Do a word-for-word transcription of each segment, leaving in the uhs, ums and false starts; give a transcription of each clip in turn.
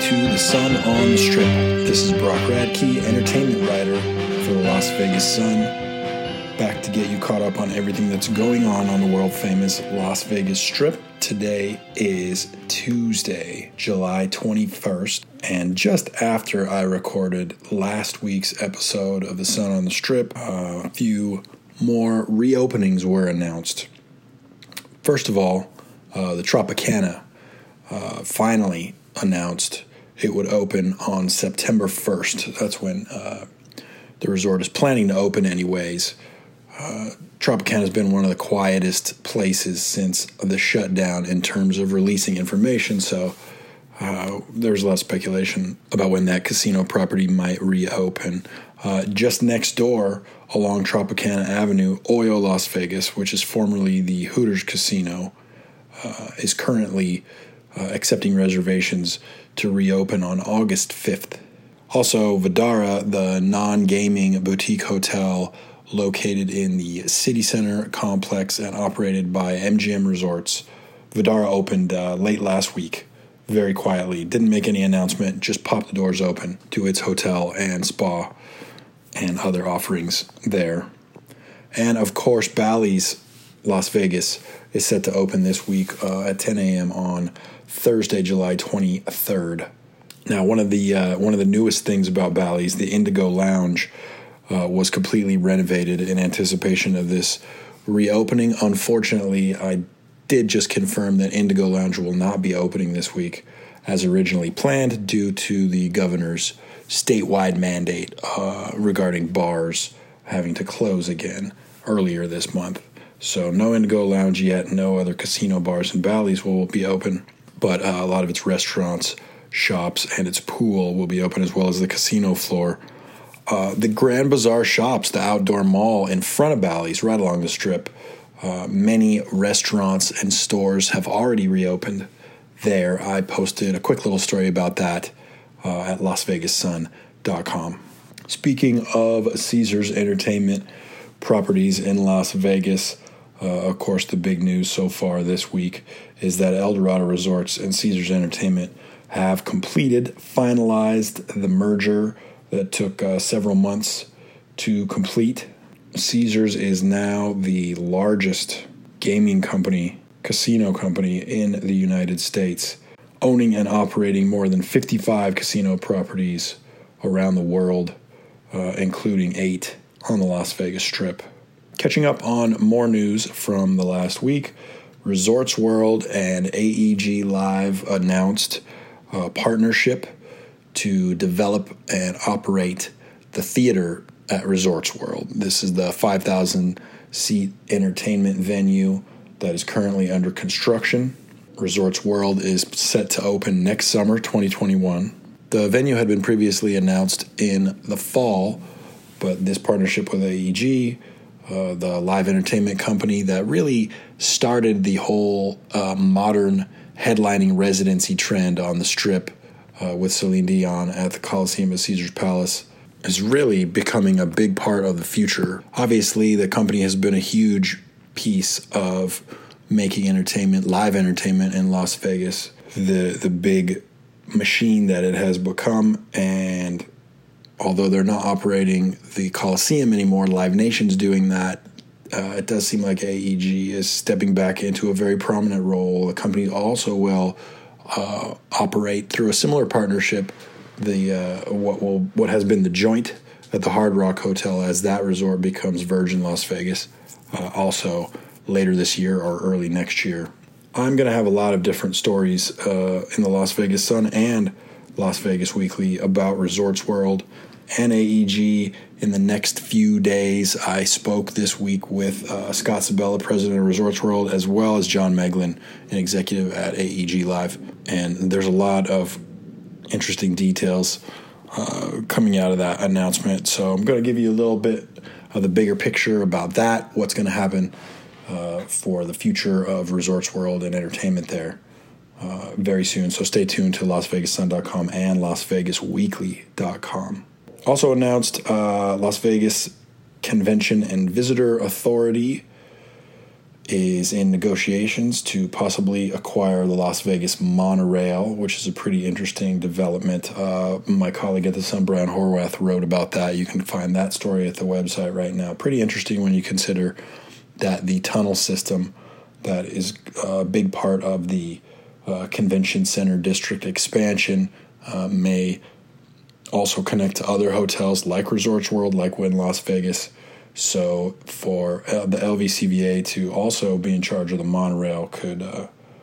to The Sun on the Strip. This is Brock Radke, entertainment writer for the Las Vegas Sun, back to get you caught up on everything that's going on on the world-famous Las Vegas Strip. Today is Tuesday, July twenty-first, and just after I recorded last week's episode of The Sun on the Strip, uh, a few more reopenings were announced. First of all, uh, the Tropicana uh, finally announced it would open on September first. That's when uh, the resort is planning to open anyways. Uh, Tropicana has been one of the quietest places since the shutdown in terms of releasing information, so uh, there's a lot of speculation about when that casino property might reopen. Uh, just next door, along Tropicana Avenue, Oyo Las Vegas, which is formerly the Hooters Casino, uh, is currently uh, accepting reservations to reopen on August fifth. Also, Vdara, the non-gaming boutique hotel located in the City Center complex and operated by M G M Resorts, Vdara opened uh, late last week, very quietly. Didn't make any announcement, just popped the doors open to its hotel and spa and other offerings there. And of course, Bally's Las Vegas is set to open this week uh, at ten a.m. on Thursday, July twenty-third. Now, one of the uh, one of the newest things about Bally's, the Indigo Lounge, uh, was completely renovated in anticipation of this reopening. Unfortunately, I did just confirm that Indigo Lounge will not be opening this week as originally planned due to the governor's statewide mandate uh, regarding bars having to close again earlier this month. So no Indigo Lounge yet, no other casino bars in Bally's will be open, but uh, a lot of its restaurants, shops, and its pool will be open, as well as the casino floor. Uh, the Grand Bazaar Shops, the outdoor mall in front of Bally's, right along the Strip, uh, many restaurants and stores have already reopened there. I posted a quick little story about that uh, at las vegas sun dot com. Speaking of Caesars Entertainment properties in Las Vegas, uh, of course, the big news so far this week is that Eldorado Resorts and Caesars Entertainment have completed, finalized the merger that took uh, several months to complete. Caesars is now the largest gaming company, casino company in the United States, owning and operating more than fifty-five casino properties around the world, uh, including eight on the Las Vegas Strip. Catching up on more news from the last week, Resorts World and A E G Live announced a partnership to develop and operate the theater at Resorts World. This is the five thousand seat entertainment venue that is currently under construction. Resorts World is set to open next summer, twenty twenty-one. The venue had been previously announced in the fall, but this partnership with A E G, uh, the live entertainment company that really started the whole uh, modern headlining residency trend on the Strip uh, with Celine Dion at the Coliseum at Caesars Palace, is really becoming a big part of the future. Obviously, the company has been a huge piece of making entertainment, live entertainment in Las Vegas, the the big machine that it has become. And although they're not operating the Coliseum anymore, Live Nation's doing that. Uh, it does seem like A E G is stepping back into a very prominent role. The company also will uh, operate through a similar partnership, the uh, what will what has been the joint at the Hard Rock Hotel as that resort becomes Virgin Las Vegas, uh, also later this year or early next year. I'm going to have a lot of different stories uh, in the Las Vegas Sun and Las Vegas Weekly about Resorts World and A E G in the next few days. I spoke this week with uh, Scott Sabella, president of Resorts World, as well as John Meglin, an executive at A E G Live. And there's a lot of interesting details uh, coming out of that announcement. So I'm going to give you a little bit of the bigger picture about that, what's going to happen uh, for the future of Resorts World and entertainment there uh, very soon. So stay tuned to las vegas sun dot com and las vegas weekly dot com. Also announced, uh, Las Vegas Convention and Visitor Authority is in negotiations to possibly acquire the Las Vegas monorail, which is a pretty interesting development. Uh, my colleague at the Sun, Brian Horwath, wrote about that. You can find that story at the website right now. Pretty interesting when you consider that the tunnel system that is a big part of the uh, Convention Center District expansion uh, may also connect to other hotels like Resorts World, like Wynn Las Vegas. So for uh, the L V C V A to also be in charge of the monorail could uh,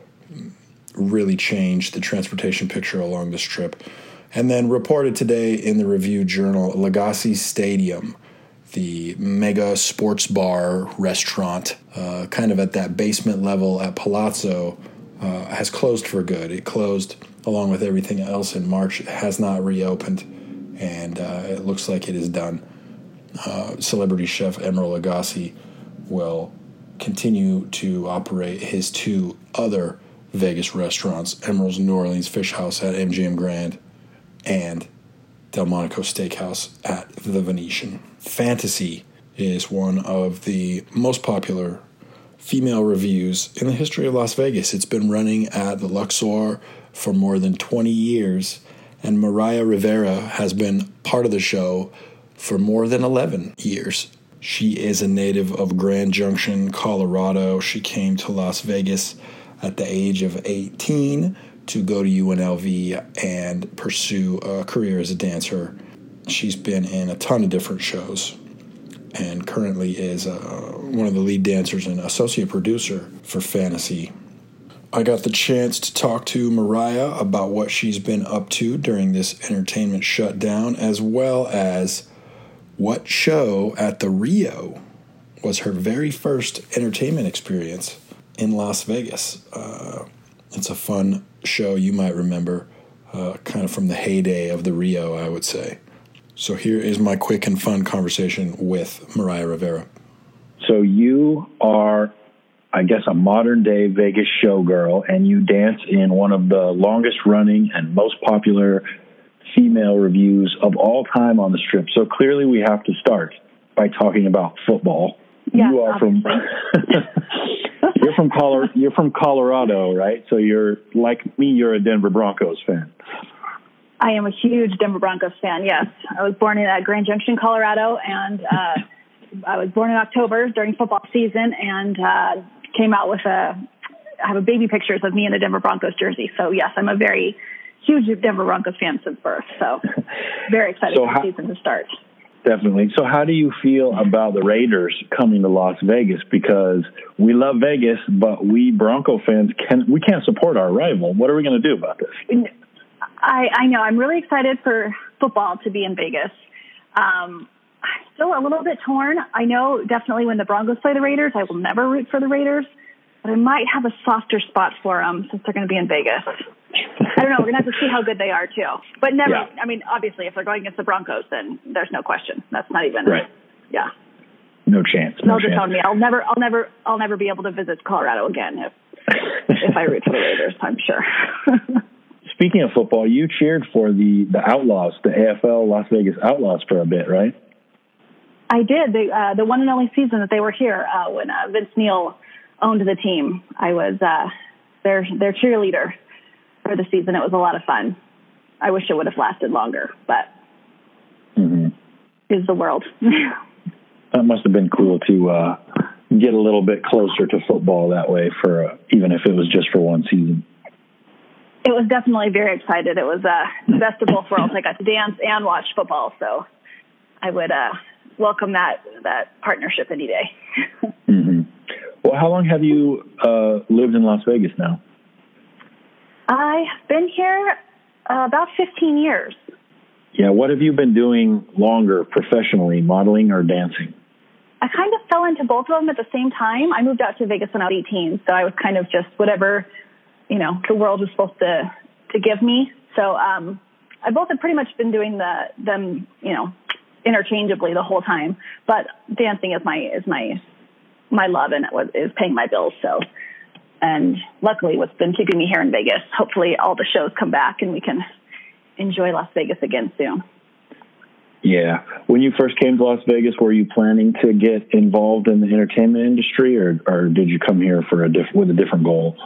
really change the transportation picture along the Strip. And then reported today in the Review Journal, Legacy Stadium, the mega sports bar restaurant, uh, kind of at that basement level at Palazzo, uh, has closed for good. It closed along with everything else in March. It has not reopened, and uh, it looks like it is done. Uh, celebrity chef Emeril Lagasse will continue to operate his two other Vegas restaurants, Emeril's New Orleans Fish House at M G M Grand and Delmonico Steakhouse at the Venetian. Fantasy is one of the most popular female reviews in the history of Las Vegas. It's been running at the Luxor for more than twenty years, and Mariah Rivera has been part of the show for more than eleven years. She is a native of Grand Junction, Colorado. She came to Las Vegas at the age of eighteen to go to U N L V and pursue a career as a dancer. She's been in a ton of different shows and currently is uh, one of the lead dancers and associate producer for Fantasy. I got the chance to talk to Mariah about what she's been up to during this entertainment shutdown, as well as what show at the Rio was her very first entertainment experience in Las Vegas. Uh, it's a fun show you might remember, uh, kind of from the heyday of the Rio, I would say. So here is my quick and fun conversation with Mariah Rivera. So you are, I guess, a modern-day Vegas showgirl, and you dance in one of the longest-running and most popular female reviews of all time on the Strip. So clearly we have to start by talking about football. Yeah, you are from you're from Colorado, you're from Colorado, right? So you're like me, you're a Denver Broncos fan. I am a huge Denver Broncos fan, yes. I was born in uh, Grand Junction, Colorado, and uh, I was born in October during football season, and uh, came out with a, I have a baby pictures of me in a Denver Broncos jersey. So yes, I'm a very huge Denver Broncos fan since birth. So very excited so for how, the season to start. Definitely. So how do you feel about the Raiders coming to Las Vegas? Because we love Vegas, but we Bronco fans, can we can't support our rival. What are we going to do about this? I, I know. I'm really excited for football to be in Vegas. Um, I'm still a little bit torn. I know definitely when the Broncos play the Raiders, I will never root for the Raiders, but I might have a softer spot for them since they're going to be in Vegas. I don't know. We're going to have to see how good they are, too. But never, yeah. I mean, obviously, if they're going against the Broncos, then there's no question. That's not even, right. Yeah. No chance. No They'll chance. Tell me I'll never, I'll never, I'll never be able to visit Colorado again if, if I root for the Raiders, I'm sure. Speaking of football, you cheered for the, the Outlaws, the A F L Las Vegas Outlaws for a bit, right? I did. The, uh, the one and only season that they were here uh, when uh, Vince Neil owned the team. I was uh, their their cheerleader for the season. It was a lot of fun. I wish it would have lasted longer, but mm-hmm. is the world. That must have been cool to uh, get a little bit closer to football that way, for uh, even if it was just for one season. It was definitely very excited. It was uh, the best of both worlds. I got to dance and watch football, so I would uh, welcome that that partnership any day. Mm-hmm. Well, how long have you uh, lived in Las Vegas now? I have been here uh, about fifteen years. Yeah, what have you been doing longer professionally, modeling or dancing? I kind of fell into both of them at the same time. I moved out to Vegas when I was eighteen, so I was kind of just whatever, you know, the world was supposed to, to give me. So um, I both have pretty much been doing the them, you know, interchangeably the whole time. But dancing is my is my my love, and it was, is paying my bills. So, and luckily, what's been keeping me here in Vegas. Hopefully, all the shows come back and we can enjoy Las Vegas again soon. Yeah. When you first came to Las Vegas, were you planning to get involved in the entertainment industry, or, or did you come here for a diff- with a different goal?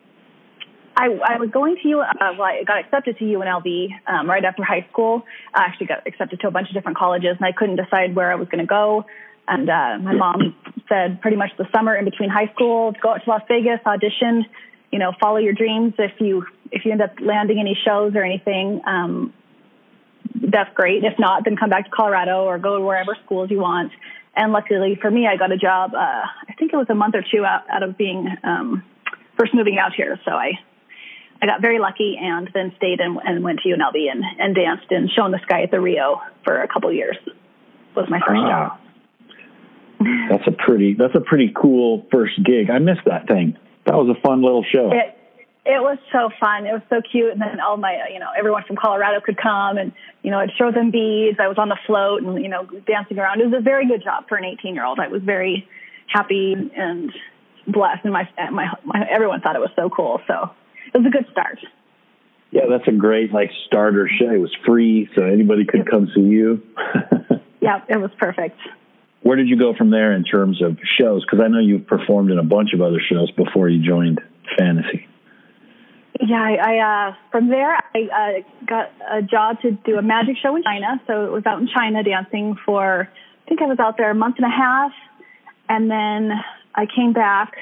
I, I was going to, uh, well, I got accepted to U N L V um, right after high school. I actually got accepted to a bunch of different colleges, and I couldn't decide where I was going to go. And uh, my mom said pretty much the summer in between high school, go out to Las Vegas, audition, you know, follow your dreams. If you if you end up landing any shows or anything, um, that's great. If not, then come back to Colorado or go to wherever schools you want. And luckily for me, I got a job, uh, I think it was a month or two out, out of being um, first moving out here. So I I got very lucky and then stayed and, and went to U N L V and, and danced and Shown the Sky at the Rio for a couple of years. Was my first ah, job. That's a pretty, that's a pretty cool first gig. I missed that thing. That was a fun little show. It, it was so fun. It was so cute. And then all my, you know, everyone from Colorado could come and, you know, I'd show them beads. I was on the float and, you know, dancing around. It was a very good job for an eighteen year old. I was very happy and blessed. And my, my, my everyone thought it was so cool. So it was a good start. Yeah, that's a great, like, starter show. It was free, so anybody could come see you. Yeah, it was perfect. Where did you go from there in terms of shows? Because I know you've performed in a bunch of other shows before you joined Fantasy. Yeah, I, I uh, from there, I uh, got a job to do a magic show in China. So it was out in China dancing for, I think I was out there a month and a half. And then I came back.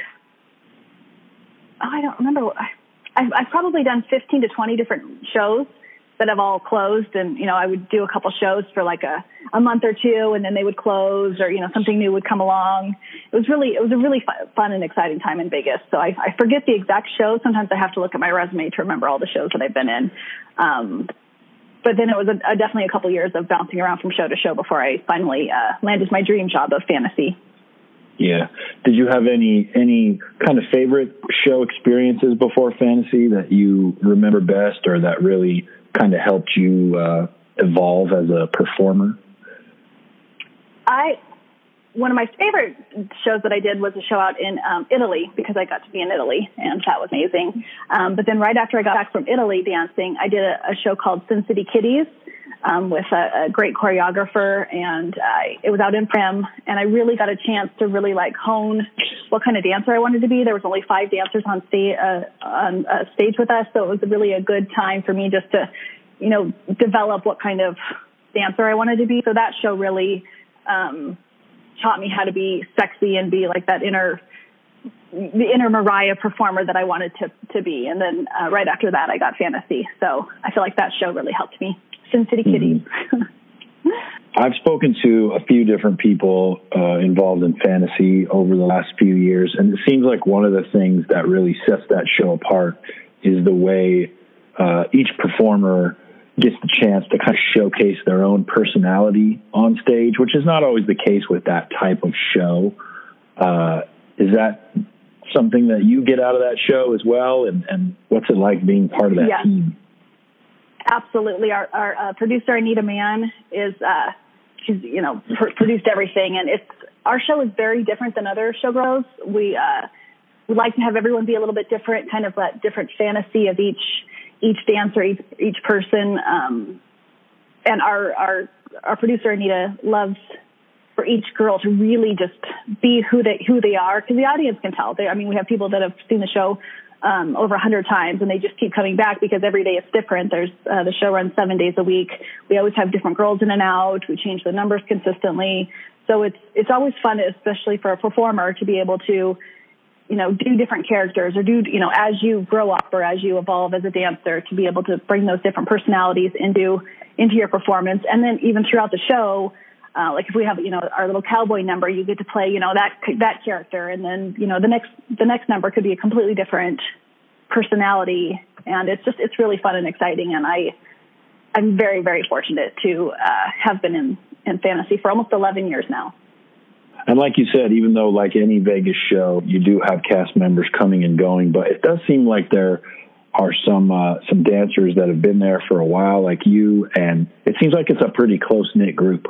Oh, I don't remember. I've, I've probably done fifteen to twenty different shows that have all closed. And, you know, I would do a couple shows for like a, a month or two, and then they would close, or, you know, something new would come along. It was really, it was a really fun and exciting time in Vegas. So I, I forget the exact shows. Sometimes I have to look at my resume to remember all the shows that I've been in. Um, but then it was a, a, definitely a couple years of bouncing around from show to show before I finally uh, landed my dream job of Fantasy. Yeah. Did you have any any kind of favorite show experiences before Fantasy that you remember best, or that really kind of helped you uh, evolve as a performer? I one of my favorite shows that I did was a show out in um, Italy, because I got to be in Italy, and that was amazing. Um, but then right after I got back from Italy dancing, I did a, a show called Sin City Kitties. Um, with a, a great choreographer, and uh, it was out in Prim, and I really got a chance to really like hone what kind of dancer I wanted to be. There was only five dancers on stage, uh, on uh, stage with us, so it was really a good time for me just to, you know, develop what kind of dancer I wanted to be. So that show really um, taught me how to be sexy and be like that inner, the inner Mariah performer that I wanted to to be. And then uh, right after that, I got Fantasy. So I feel like that show really helped me. Sin City Kitties. Mm-hmm. I've spoken to a few different people uh, involved in Fantasy over the last few years, and it seems like one of the things that really sets that show apart is the way uh, each performer gets the chance to kind of showcase their own personality on stage, which is not always the case with that type of show. Uh, is that something that you get out of that show as well? And, and what's it like being part of that yeah. team? Absolutely. Our, our uh, producer, Anita Mann, is, uh, she's, you know, pr- produced everything. And it's, our show is very different than other showgirls. We, uh, we like to have everyone be a little bit different, kind of that different fantasy of each, each dancer, each, each person. Um, and our, our, our producer, Anita, loves for each girl to really just be who they, who they are. Cause the audience can tell. They, I mean, we have people that have seen the show Um, over a hundred times, and they just keep coming back because every day it's different. There's uh, the show runs seven days a week. We always have different girls in and out. We change the numbers consistently, so it's it's always fun, especially for a performer, to be able to, you know, do different characters, or do, you know, as you grow up or as you evolve as a dancer, to be able to bring those different personalities into into your performance. And then even throughout the show, Uh, like if we have, you know, our little cowboy number, you get to play, you know, that, that character. And then, you know, the next, the next number could be a completely different personality. And it's just, it's really fun and exciting. And I, I'm very, very fortunate to, uh, have been in, in Fantasy for almost eleven years now. And like you said, even though like any Vegas show, you do have cast members coming and going, but it does seem like there are some, uh, some dancers that have been there for a while, like you, and it seems like it's a pretty close knit group.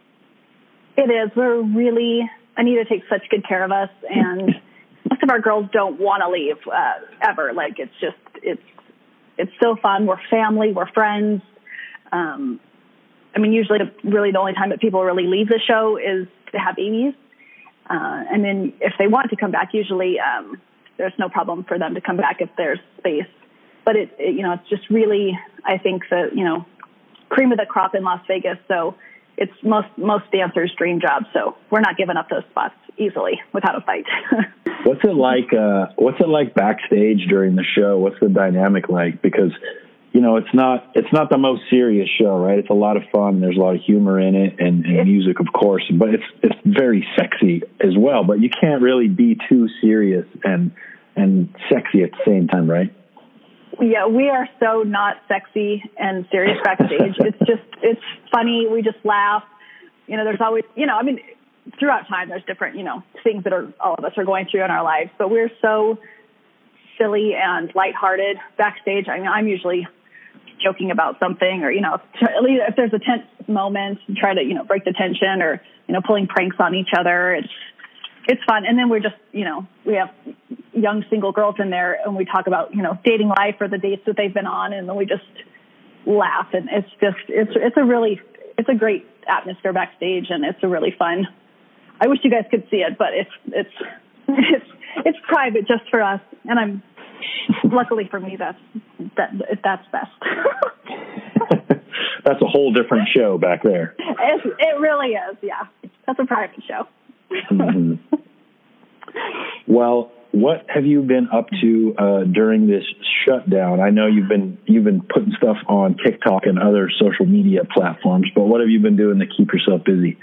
It is. We're really, Anita takes such good care of us, and most of our girls don't want to leave uh, ever. Like, it's just, it's, it's so fun. We're family, we're friends. Um, I mean, usually really the only time that people really leave the show is to have babies. Uh, and then if they want to come back, usually um, there's no problem for them to come back if there's space. But it, it, you know, it's just really, I think, the, you know, cream of the crop in Las Vegas. So it's most, most dancers' dream job. So we're not giving up those spots easily without a fight. What's it like, uh, what's it like backstage during the show? What's the dynamic like? Because, you know, it's not, it's not the most serious show, right? It's a lot of fun. There's a lot of humor in it and, and music, of course, but it's, it's very sexy as well, but you can't really be too serious and, and sexy at the same time, right? Yeah, we are so not sexy and serious backstage. It's just, it's funny. We just laugh. You know, there's always, you know, I mean, throughout time, there's different, you know, things that are all of us are going through in our lives, but we're so silly and lighthearted backstage. I mean, I'm usually joking about something, or, you know, at least if there's a tense moment, try to, you know, break the tension, or, you know, pulling pranks on each other. It's, it's fun. And then we're just, you know, we have young single girls in there, and we talk about, you know, dating life or the dates that they've been on, and then we just laugh. And it's just, it's, it's a really, it's a great atmosphere backstage, and it's a really fun. I wish you guys could see it, but it's, it's, it's, it's private just for us. And I'm, luckily for me, that's, that, that's best. That's a whole different show back there. It, it really is. Yeah. That's a private show. Mm-hmm. Well, what have you been up to uh, during this shutdown? I know you've been you've been putting stuff on TikTok and other social media platforms, but what have you been doing to keep yourself busy?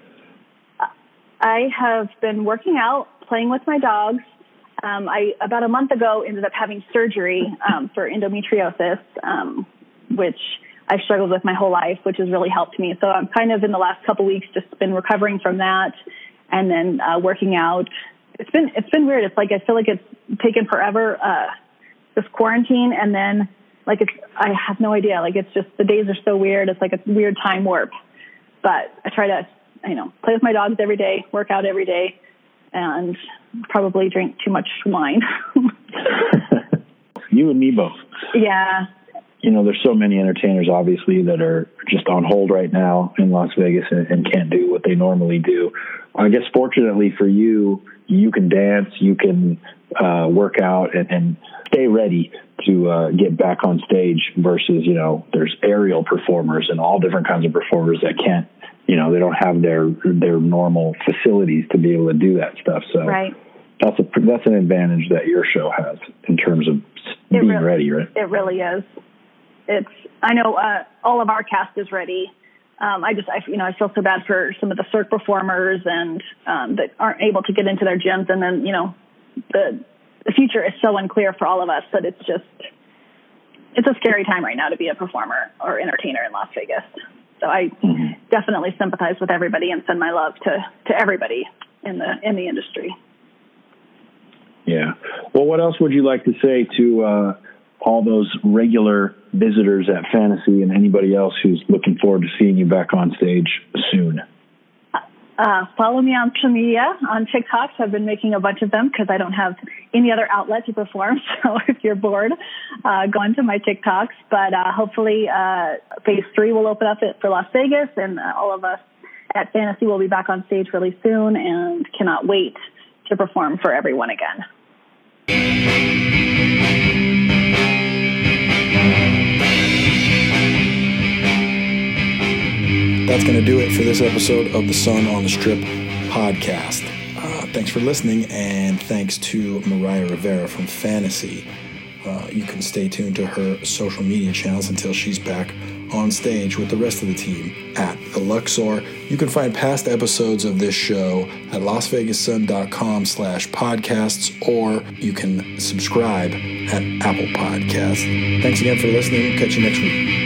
I have been working out, playing with my dogs. Um, I about a month ago ended up having surgery um, for endometriosis, um, which I've struggled with my whole life, which has really helped me. So I'm kind of in the last couple weeks just been recovering from that, and then uh, working out. It's been it's been weird. It's like I feel like it's taken forever, uh, this quarantine, and then like it's I have no idea. Like it's just the days are so weird. It's like a weird time warp. But I try to you know play with my dogs every day, work out every day, and probably drink too much wine. You and me both. Yeah. You know, there's so many entertainers, obviously, that are just on hold right now in Las Vegas and, and can't do what they normally do. I guess, fortunately for you, you can dance, you can uh, work out, and, and stay ready to uh, get back on stage versus, you know, there's aerial performers and all different kinds of performers that can't, you know, they don't have their their normal facilities to be able to do that stuff. So right. that's a that's an advantage that your show has in terms of it being really, ready, right? It really is. It's, I know uh, all of our cast is ready. Um, I just, I, you know, I feel so bad for some of the Cirque performers and um, that aren't able to get into their gyms. And then, you know, the the future is so unclear for all of us that it's just, it's a scary time right now to be a performer or entertainer in Las Vegas. So I mm-hmm. definitely sympathize with everybody and send my love to, to everybody in the in the industry. Yeah. Well, what else would you like to say to uh, all those regular visitors at Fantasy and anybody else who's looking forward to seeing you back on stage soon? Uh, follow me on social media, on TikToks. I've been making a bunch of them because I don't have any other outlet to perform. So if you're bored, uh, go into my TikToks. But uh, hopefully uh, phase three will open up it for Las Vegas, and uh, all of us at Fantasy will be back on stage really soon and cannot wait to perform for everyone again. That's going to do it for this episode of the Sun on the Strip podcast. Uh, thanks for listening, and thanks to Mariah Rivera from Fantasy. Uh, you can stay tuned to her social media channels until she's back on stage with the rest of the team at the Luxor. You can find past episodes of this show at lasvegassun.com slash podcasts, or you can subscribe at Apple Podcasts. Thanks again for listening. Catch you next week.